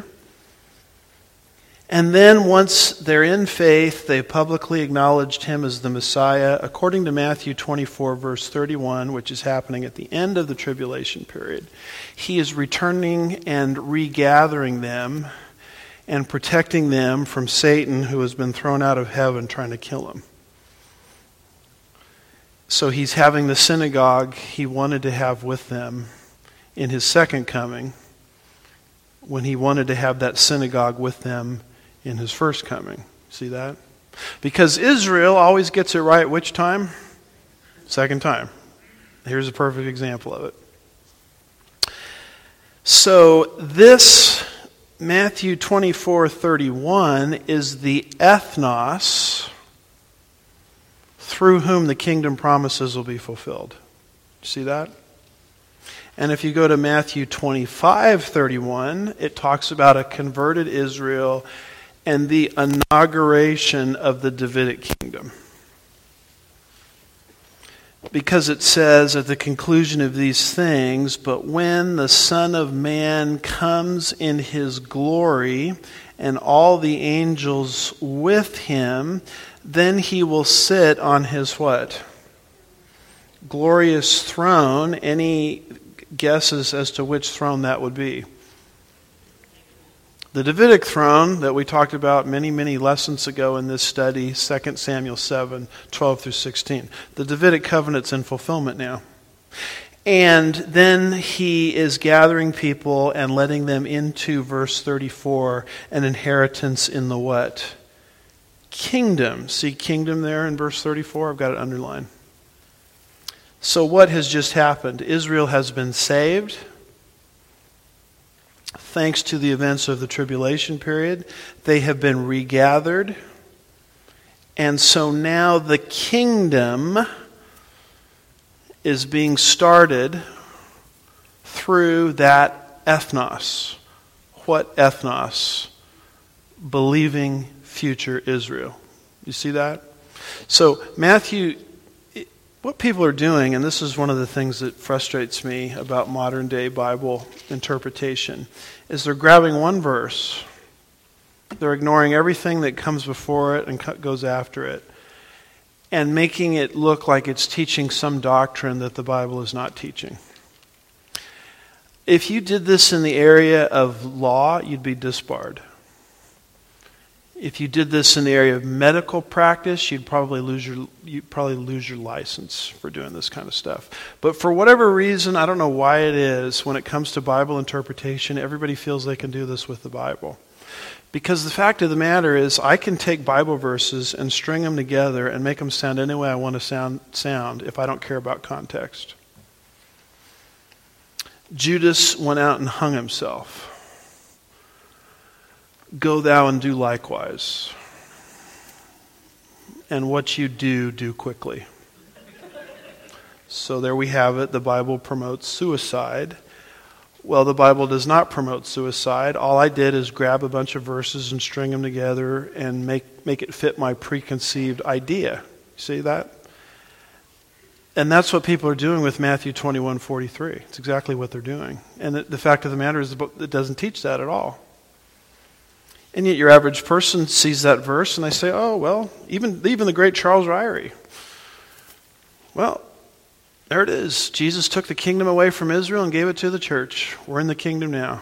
And then once they're in faith, they publicly acknowledged him as the Messiah, according to Matthew twenty-four, verse thirty-one, which is happening at the end of the tribulation period. He is returning and regathering them and protecting them from Satan, who has been thrown out of heaven trying to kill them. So he's having the synagogue he wanted to have with them in his second coming, when he wanted to have that synagogue with them in his first coming. See that? Because Israel always gets it right which time? Second time. Here's a perfect example of it. So this Matthew twenty-four thirty-one is the ethnos through whom the kingdom promises will be fulfilled. See that? And if you go to Matthew twenty-five thirty-one, it talks about a converted Israel and the inauguration of the Davidic kingdom. Because it says at the conclusion of these things, "But when the Son of Man comes in his glory, and all the angels with him, then he will sit on his" what? Glorious throne. Any guesses as to which throne that would be? The Davidic throne that we talked about many, many lessons ago in this study, Second Samuel seven, twelve through sixteen. The Davidic covenant's in fulfillment now. And then he is gathering people and letting them into, verse thirty-four, an inheritance in the what? Kingdom. See kingdom there in verse thirty-four? I've got it underlined. So what has just happened? Israel has been saved thanks to the events of the tribulation period. They have been regathered. And so now the kingdom is being started through that ethnos. What ethnos? Believing future Israel. You see that? So Matthew, what people are doing, and this is one of the things that frustrates me about modern day Bible interpretation, is they're grabbing one verse, they're ignoring everything that comes before it and goes after it, and making it look like it's teaching some doctrine that the Bible is not teaching. If you did this in the area of law, you'd be disbarred. If you did this in the area of medical practice, you'd probably lose your you'd probably lose your license for doing this kind of stuff. But for whatever reason, I don't know why it is, when it comes to Bible interpretation, everybody feels they can do this with the Bible. Because the fact of the matter is, I can take Bible verses and string them together and make them sound any way I want to sound, sound if I don't care about context. Judas went out and hung himself. Go thou and do likewise. And what you do, do quickly. So there we have it. The Bible promotes suicide. Well, the Bible does not promote suicide. All I did is grab a bunch of verses and string them together and make, make it fit my preconceived idea. See that? And that's what people are doing with Matthew twenty-one forty-three. It's exactly what they're doing. And the, the fact of the matter is, the book, it doesn't teach that at all. And yet your average person sees that verse and they say, oh, well, even, even the great Charles Ryrie. Well, there it is. Jesus took the kingdom away from Israel and gave it to the church. We're in the kingdom now.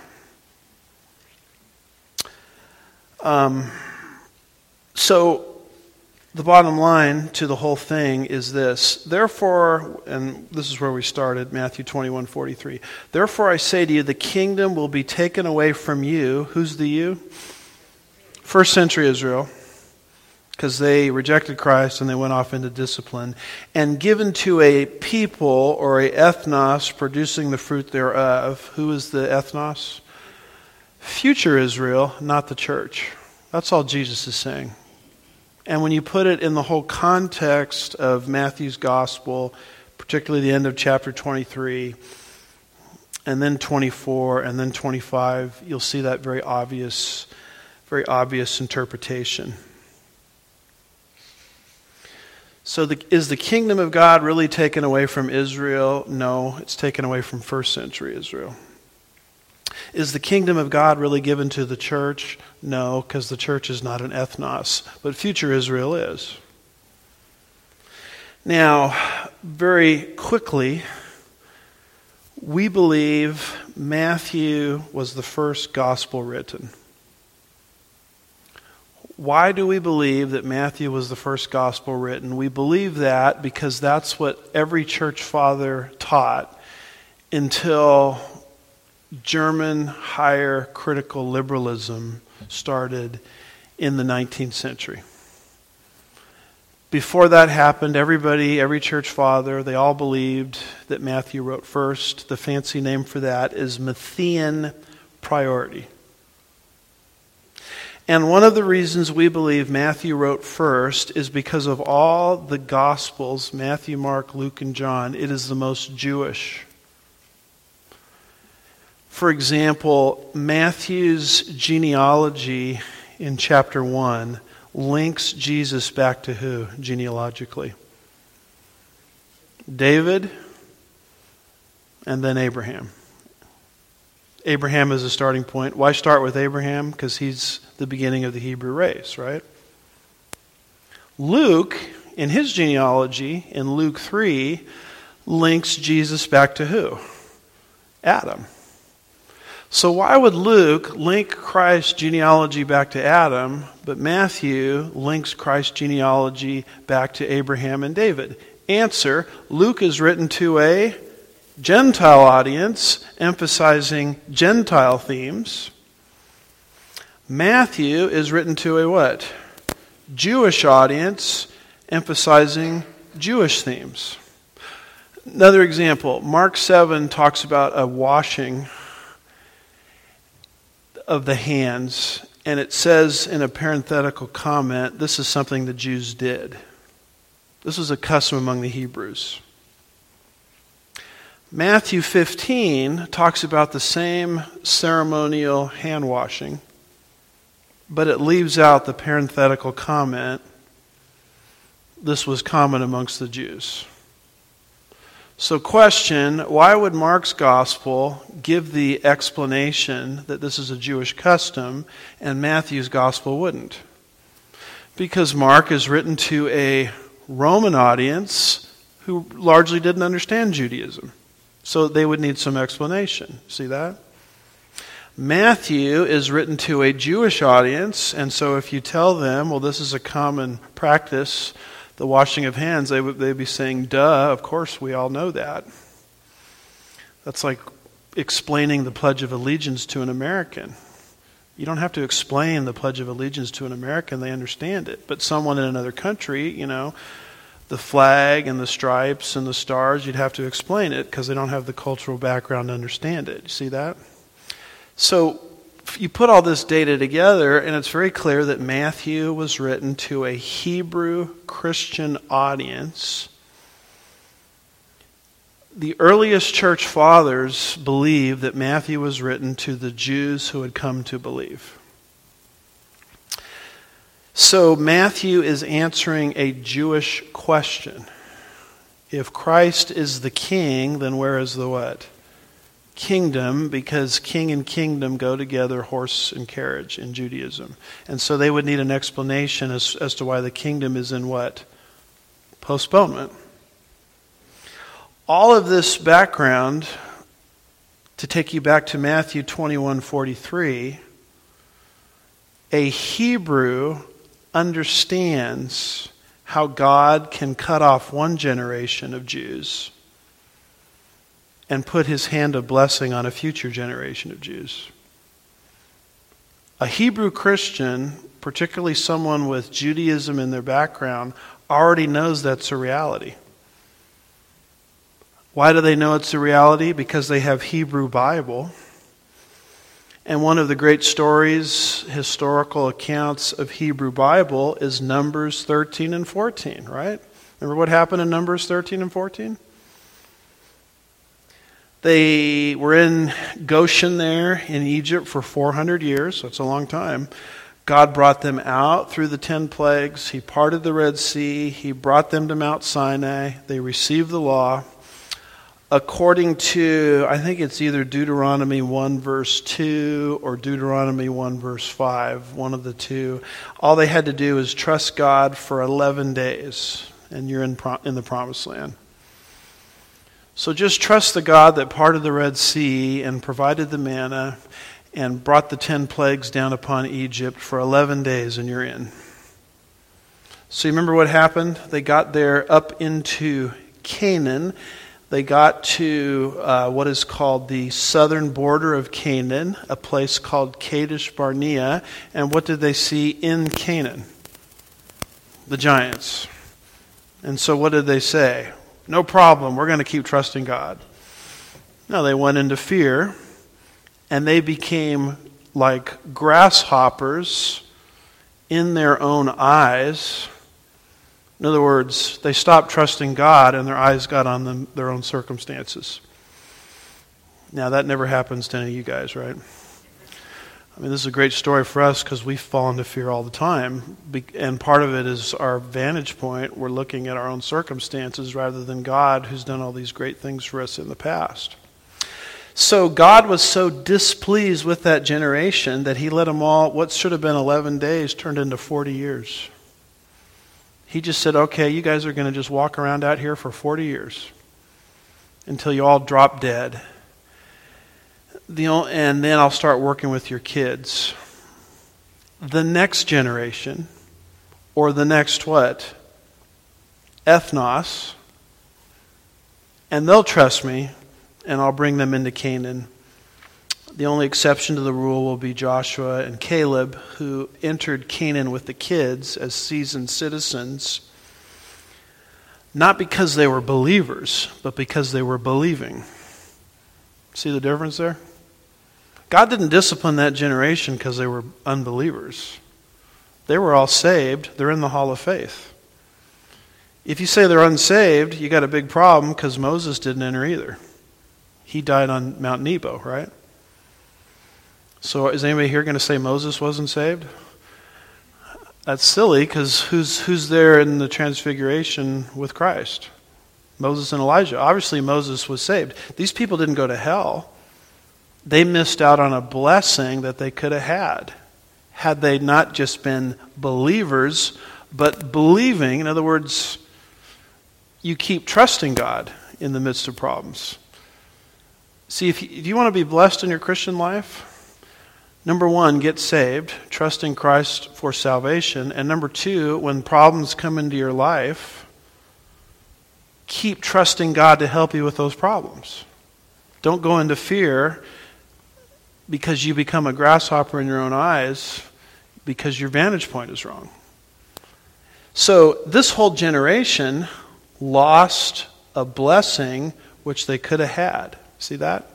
Um, so the bottom line to the whole thing is this. Therefore, and this is where we started, Matthew twenty-one forty-three. Therefore I say to you, the kingdom will be taken away from you. Who's the you? First century Israel, because they rejected Christ and they went off into discipline, and given to a people or a ethnos producing the fruit thereof. Who is the ethnos? Future Israel, not the church. That's all Jesus is saying. And when you put it in the whole context of Matthew's gospel, particularly the end of chapter twenty-three, and then twenty-four, and then twenty-five, you'll see that very obvious Very obvious interpretation. So the, is the kingdom of God really taken away from Israel? No, it's taken away from first century Israel. Is the kingdom of God really given to the church? No, because the church is not an ethnos, but future Israel is. Now, very quickly, we believe Matthew was the first gospel written. Why do we believe that Matthew was the first gospel written? We believe that because that's what every church father taught until German higher critical liberalism started in the nineteenth century. Before that happened, everybody, every church father, they all believed that Matthew wrote first. The fancy name for that is Matthean priority. And one of the reasons we believe Matthew wrote first is because of all the Gospels, Matthew, Mark, Luke, and John, it is the most Jewish. For example, Matthew's genealogy in chapter one links Jesus back to who, genealogically? David, and then Abraham. Abraham is a starting point. Why start with Abraham? Because he's the beginning of the Hebrew race, right? Luke, in his genealogy, in Luke three, links Jesus back to who? Adam. So why would Luke link Christ's genealogy back to Adam, but Matthew links Christ's genealogy back to Abraham and David? Answer, Luke is written to a Gentile audience, emphasizing Gentile themes. Matthew is written to a what? Jewish audience, emphasizing Jewish themes. Another example, Mark seven talks about a washing of the hands, and it says in a parenthetical comment, this is something the Jews did. This was a custom among the Hebrews. Matthew fifteen talks about the same ceremonial hand washing, but it leaves out the parenthetical comment, this was common amongst the Jews. So question, why would Mark's gospel give the explanation that this is a Jewish custom and Matthew's gospel wouldn't? Because Mark is written to a Roman audience who largely didn't understand Judaism. So they would need some explanation. See that? Matthew is written to a Jewish audience, and so if you tell them, well, this is a common practice, the washing of hands, they would they'd be saying, duh, of course we all know that. That's like explaining the Pledge of Allegiance to an American. You don't have to explain the Pledge of Allegiance to an American, they understand it. But someone in another country, you know, the flag and the stripes and the stars, you'd have to explain it because they don't have the cultural background to understand it. You see that? So you put all this data together, and it's very clear that Matthew was written to a Hebrew Christian audience. The earliest church fathers believed that Matthew was written to the Jews who had come to believe. So Matthew is answering a Jewish question. If Christ is the king, then where is the what? Kingdom, because king and kingdom go together, horse and carriage in Judaism. And so they would need an explanation as, as to why the kingdom is in what? Postponement. All of this background, to take you back to Matthew twenty-one forty-three, a Hebrew understands how God can cut off one generation of Jews and put his hand of blessing on a future generation of Jews. A Hebrew Christian, particularly someone with Judaism in their background, already knows that's a reality. Why do they know it's a reality? Because they have Hebrew Bible. And one of the great stories, historical accounts of Hebrew Bible is Numbers thirteen and fourteen, right? Remember what happened in Numbers thirteen and fourteen? They were in Goshen there in Egypt for four hundred years, so it's a long time. God brought them out through the ten plagues. He parted the Red Sea. He brought them to Mount Sinai. They received the law. According to, I think it's either Deuteronomy one verse two or Deuteronomy one verse five, one of the two. All they had to do is trust God for eleven days, and you're in, in the promised land. So just trust the God that parted the Red Sea and provided the manna and brought the ten plagues down upon Egypt for eleven days, and you're in. So you remember what happened? They got there up into Canaan. They got to uh, what is called the southern border of Canaan, a place called Kadesh Barnea. And what did they see in Canaan? The giants. And so what did they say? No problem, we're going to keep trusting God. No, they went into fear, and they became like grasshoppers in their own eyes. In other words, they stopped trusting God and their eyes got on them, their own circumstances. Now, that never happens to any of you guys, right? I mean, this is a great story for us because we fall into fear all the time. And part of it is our vantage point. We're looking at our own circumstances rather than God, who's done all these great things for us in the past. So God was so displeased with that generation that he let them all, what should have been eleven days, turned into forty years. He just said, okay, you guys are going to just walk around out here for forty years until you all drop dead. The, and then I'll start working with your kids. The next generation, or the next what? Ethnos. And they'll trust me, and I'll bring them into Canaan. The only exception to the rule will be Joshua and Caleb, who entered Canaan with the kids as seasoned citizens, not because they were believers, but because they were believing. See the difference there? God didn't discipline that generation because they were unbelievers. They were all saved. They're in the hall of faith. If you say they're unsaved, you got a big problem because Moses didn't enter either. He died on Mount Nebo, right? So is anybody here going to say Moses wasn't saved? That's silly because who's who's there in the transfiguration with Christ? Moses and Elijah. Obviously Moses was saved. These people didn't go to hell. They missed out on a blessing that they could have had, had they not just been believers, but believing. In other words, you keep trusting God in the midst of problems. See, if you, if you want to be blessed in your Christian life, number one, get saved, trust in Christ for salvation. And number two, when problems come into your life, keep trusting God to help you with those problems. Don't go into fear because you become a grasshopper in your own eyes because your vantage point is wrong. So this whole generation lost a blessing which they could have had. See that?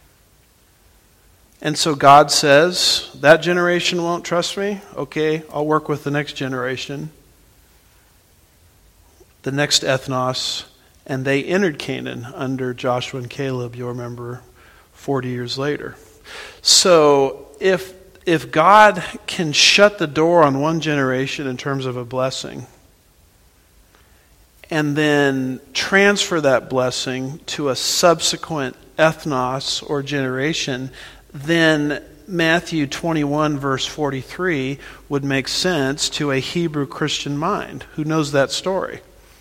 And so God says, that generation won't trust me? Okay, I'll work with the next generation, the next ethnos, and they entered Canaan under Joshua and Caleb, you'll remember, forty years later. So if if God can shut the door on one generation in terms of a blessing, and then transfer that blessing to a subsequent ethnos or generation, then Matthew twenty-one verse forty-three would make sense to a Hebrew Christian mind who knows that story.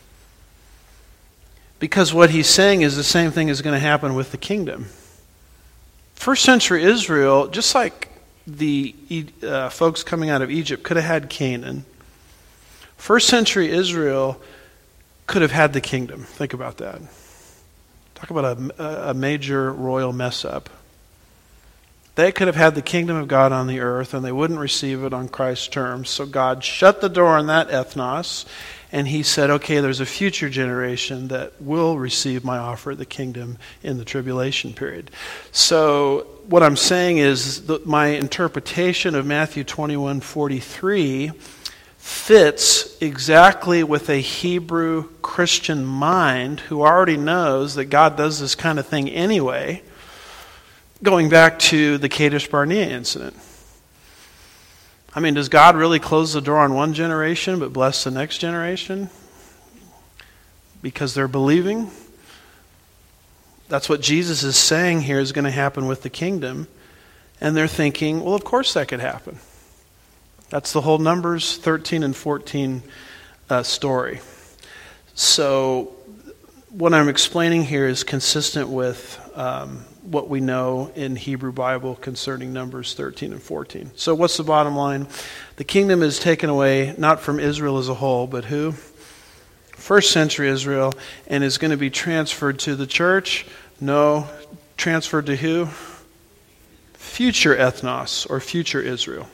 Because what he's saying is the same thing is going to happen with the kingdom. First century Israel, just like the uh, folks coming out of Egypt could have had Canaan, first century Israel could have had the kingdom. Think about that. Talk about a, a major royal mess up. They could have had the kingdom of God on the earth, and they wouldn't receive it on Christ's terms. So God shut the door on that ethnos, and he said, okay, there's a future generation that will receive my offer of the kingdom in the tribulation period. So what I'm saying is that my interpretation of Matthew twenty-one forty-three fits exactly with a Hebrew Christian mind who already knows that God does this kind of thing anyway, going back to the Kadesh Barnea incident. I mean, does God really close the door on one generation but bless the next generation? Because they're believing? That's what Jesus is saying here is going to happen with the kingdom. And they're thinking, well, of course that could happen. That's the whole Numbers thirteen and fourteen uh, story. So what I'm explaining here is consistent with um, what we know in Hebrew Bible concerning Numbers thirteen and fourteen. So what's the bottom line? The kingdom is taken away not from Israel as a whole, but who? First century Israel, and is going to be transferred to the church? No. Transferred to who? Future ethnos, or future Israel.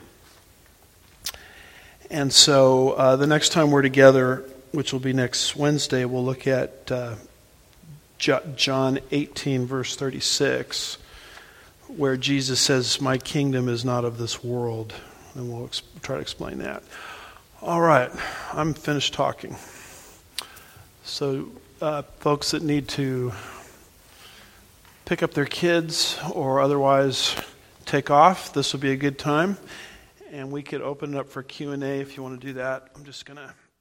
And so uh, the next time we're together, which will be next Wednesday, we'll look at uh, John eighteen, verse thirty-six, where Jesus says, my kingdom is not of this world. And we'll ex- try to explain that. All right, I'm finished talking. So uh, folks that need to pick pick up their kids or otherwise take off, this will be a good time. And we could open it up for Q and A if you want to do that. I'm just going to